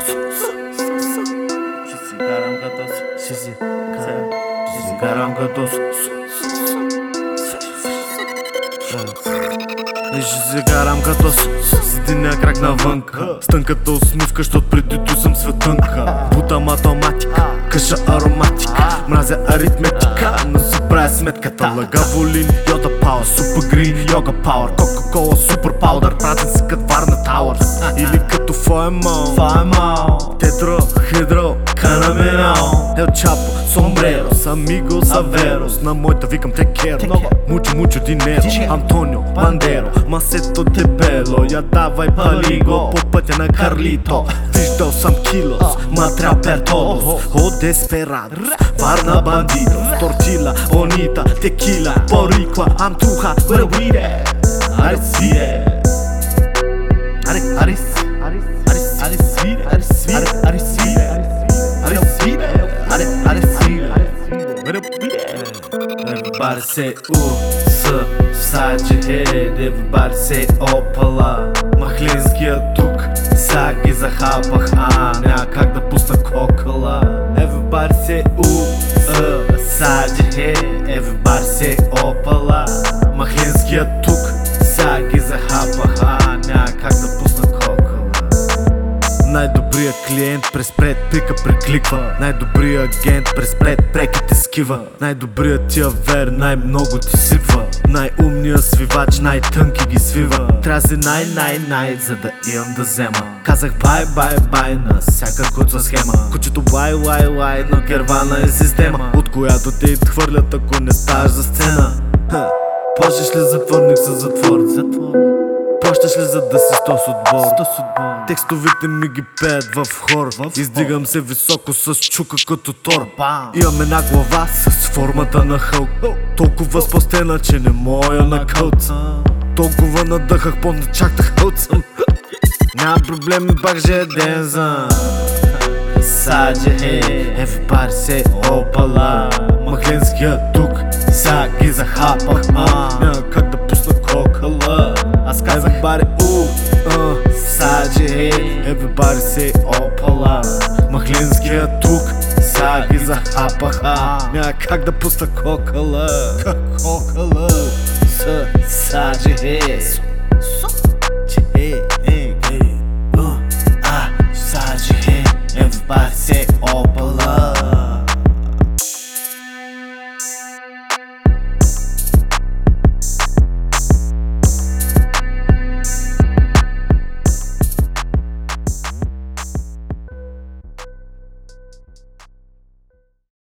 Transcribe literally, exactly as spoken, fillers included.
Ще си карам като с. Ще си карам. Ще си карам като с. И ще си карам като с. С единия крак навънка. Стънката усмивка, щот преди той съм светънка. Бута математика, къша ароматика. Мразя аритметика, но си правя сметката. Лъга волин, йода пауър, супер грин, йога пауър. Кока-кола, супер паудър, празен си кът Варна Тауърс. Или като фоемал, тетро, хидро, канаминал. Ел Чапо, сомбрерос, амигос, аверос. На моята викам текеро, мучо, мучо динеро. Антонио, Бандеро, масето дебело. Я давай палиго по пътя на Карлито. Виждал съм килос, матрял пертолос. О десперадос, Варна бандитос. Тортила, бонита, текила, борикла, антуха, вървиде. Арис свире. Арис, арис, арис, арис свире. Арис свире, арис свире. Арис свире, арис, арис свире. Everybody say ooh, sa, side your head. Everybody say опала. Махлинския тук, сега ги захапах, а няма как да пусна кокала. Everybody say ooh, uh, side your head. Everybody say опала. Махлинския тук, сега ги захапах, а няма как да пусна кокала. Най-добрият клиент през пред пика прекликва. Най-добрият агент през пред преките скива. Най-добрият ти авер най-много ти сипва. Най-умният свивач най-тънки ги свива. Трябва най-най-най, за да имам да взема. Казах бай-бай-бай на всяка куца схема. Кучето лай-лай-лай, но кервана е система, от която те изхвърлят, ако не ставаш за сцена. Плащаш ли затворник със затвор? Плащаш ли за да си стос отбор? Текстовите ми ги пеят в хор. Издигам се високо с чука като Тор. Имам една глава с формата на хълк. Толкова спастена, че не моя на кълц. Толкова надъхах, по-начактах хълцам. Няма проблеми, пак же е ден за Саджа е, everybody say опала. Махленския тук, сега ги захапах, а няма как да пусна кокала. Аз казах баре у, Саджа е, everybody say опала. Махленския тук, сега ги захапах, а няма как да пусна кокала. Кокала, Саджа е, Everybody say oh